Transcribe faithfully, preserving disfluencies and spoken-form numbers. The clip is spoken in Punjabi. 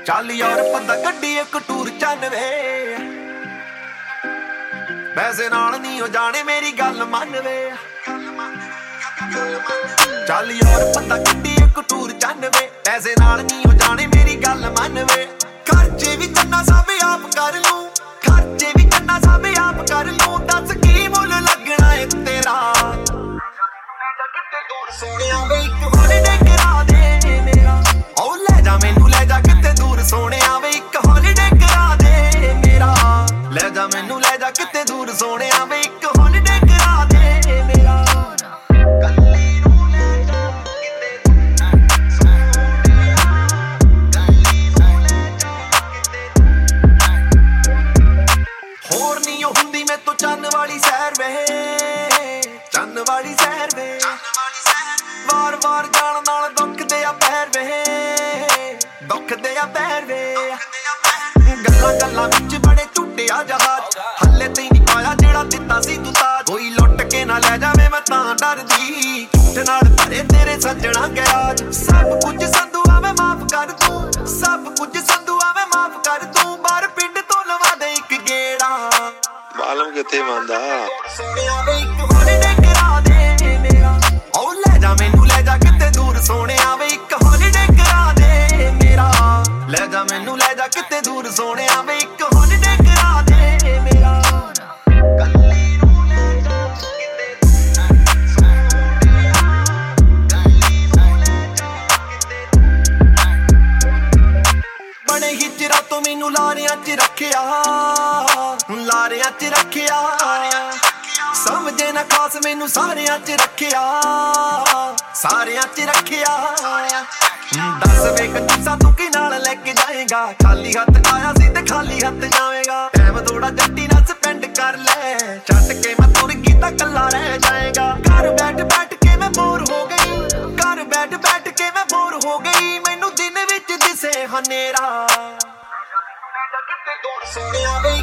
ਚੱਲ ਯਾਰ ਪਤਾ ਗੱਡੀ ਇੱਕ ਟੂਰ ਚੰਨਵੇ ਪੈਸੇ ਨਾਲ ਨਹੀਂ ਹੋ ਜਾਣੇ ਮੇਰੀ ਗੱਲ ਮੰਨ ਵੇ ਚੱਲ ਯਾਰ ਪਤਾ ਗੱਡੀ ਇੱਕ ਟੂਰ ਚੰਨਵੇ ਪੈਸੇ ਨਾਲ ਨਹੀਂ ਹੋ ਜਾਣੇ ਮੇਰੀ ਗੱਲ ਮੰਨ ਵੇ ਖਰਚੇ ਵੀ ਚੰਨਾ ਸਭ ਆਪ ਕਰ ਲੂੰ ਖਰਚੇ ਵੀ ਚੰਨਾ ਸਭ ਆਪ ਕਰ ਲੂੰ ਦੱਸ ਕੀ ਮੁੱਲ ਲੱਗਣਾ ਏ ਤੇਰਾ ਸੋਹਣਿਆ ਵੇ ਇੱਕ ਹੌਲੀਡੇ ਕਰਾ ਦੇ ਮੇਰਾ ਓ ਲੈ ਜਾ ਮੈਨੂੰ ਲੈ ਜਾ ਕਿਤੇ ਦੂਰ ਸੋਹਣਿਆ ਵੇ ਇੱਕ ਹੌਲੀਡੇ ਕਰਾ ਦੇ ਮੇਰਾ ਲੈ ਜਾ ਮੈਨੂੰ ਲੈ ਜਾ ਕਿਤੇ ਦੂਰ ਸੋਹਣਿਆ ਵੇ ਇੱਕ ਹੌਲੀਡੇ ਕਰਾ ਦੇ ਮੇਰਾ ਕੱਲੀ ਨੂੰ ਲੈ ਜਾ ਕਿਤੇ ਕੱਲੀ ਨੂੰ ਲੈ ਜਾ ਕਿਤੇ ਹੋਰ ਨਹੀਂ ਹੁੰਦੀ ਮੈਂ ਤੋਂ ਚੰਨ ਵਾਲੀ ਸੈਰ ਵੇ ਚੰਨ ਵਾਲੀ ਸੈਰ ਵੇ ਵਾਰ ਵਾਰ ਜਾਣ ਨਾਲ ਦੁੱਖਦੇ ਆ ਪੈਰ ਵੇ ਦੁੱਖਦੇ ਆ ਪੈਰ ਵੇ ਗੱਲਾਂ ਗੱਲਾਂ ਵਿੱਚ ਬੜੇ ਝੂਟਿਆ ਜਹਾਜ਼ ਹੱਲੇ ਤੇ ਨਹੀਂ ਪਾਇਆ ਜਿਹੜਾ ਦਿੱਤਾ ਸੀ ਤੂੰ ਤਾਜ ਕੋਈ ਲੁੱਟ ਕੇ ਨਾ ਲੈ ਜਾਵੇ ਮੈਂ ਤਾਂ ਡਰਦੀ ਝੂਠ ਨਾਲ ਭਰੇ ਤੇਰੇ ਸੱਜਣਾ ਗਿਆ ਸਭ ਕੁਝ ਸੰਧੂ ਆਵੇ ਮਾਫ ਕਰ ਤੂੰ ਸਭ ਕੁਝ ਸੰਧੂ ਆਵੇ ਮਾਫ ਕਰ ਤੂੰ ਬਾਹਰ ਪਿੰਡ ਤੋਂ ਲਵਾ ਦੇ ਇੱਕ ਗੇੜਾ ਮਾਲਮ ਕਿੱਥੇ ਮੰਨਦਾ ਸੋਹਣਿਆ ਵੇ ਇੱਕ ਹੌਲੀਡੇ ਕਰਾ ਦੇ ਮੇਰਾ ਓ ਲੈ ਜਾ ਮੈਨੂੰ ਲੈ ਜਾ ਕਿਤੇ ਦੂਰ ਸੋਹਣਿਆ ਵੇ ਇੱਕ ਹੌਲੀਡੇ ਕਰਾ ਦੇ ਮੇਰਾ ਲੈ ਜਾ ਮੈਨੂੰ ਲੈ ਜਾ ਕਿਤੇ ਦੂਰ ਸੋਹਣਿਆ ਵੇ ਇੱਕ ਹੌਲੀਡੇ ਕਰਾ ਦੇ ਮੇਰਾ ਕੱਲੀ ਨੂੰ ਲੈ ਜਾ ਕਿਤੇ ਕੱਲੀ ਨੂੰ ਲੈ ਜਾ ਕਿਤੇ ਬਣੇ ਹਿਜਰਾ ਤੋਂ ਮੈਨੂੰ ਲਾਰਿਆਂ 'ਚ ਰੱਖਿਆ ਲਾਰਿਆਂ 'ਚ ਰੱਖਿਆ ਸਮਝੇ ਨਾ ਖਾਸ ਮੈਨੂੰ ਸਾਰਿਆਂ 'ਚ ਰੱਖਿਆ ਸਾਰਿਆਂ 'ਚ ਰੱਖਿਆ ਦੱਸ ਵੇ ਕੰਜੂਸਾ ਤੂੰ ਕੀ ਨਾਲ ਲੈ ਕੇ ਜਾਏਗਾ ਖਾਲੀ ਹੱਥ ਆਇਆ ਸੀ ਤੇ ਖਾਲੀ ਹੱਥ ਜਾਵੇਗਾ ਟਾਈਮ ਥੋੜਾ ਜੱਟੀ ਨਾਲ ਸਪੈਂਡ ਕਰ ਲੈ ਛੱਡ ਕੇ ਮੈਂ ਤੁਰ ਗਈ ਤਾਂ ਕੱਲਾ ਰਹਿ ਜਾਏਗਾ ਘਰ ਬੈਠ ਬੈਠ ਕੇ ਮੈਂ ਬੋਰ ਹੋ ਗਈ ਘਰ ਬੈਠ ਬੈਠ ਕੇ ਮੈਂ ਬੋਰ ਹੋ ਗਈ ਮੈਨੂੰ ਦਿਨ ਵਿੱਚ ਦਿਸੇ ਹਨੇਰਾ ਸੋਹਣਿਆ ਵੇ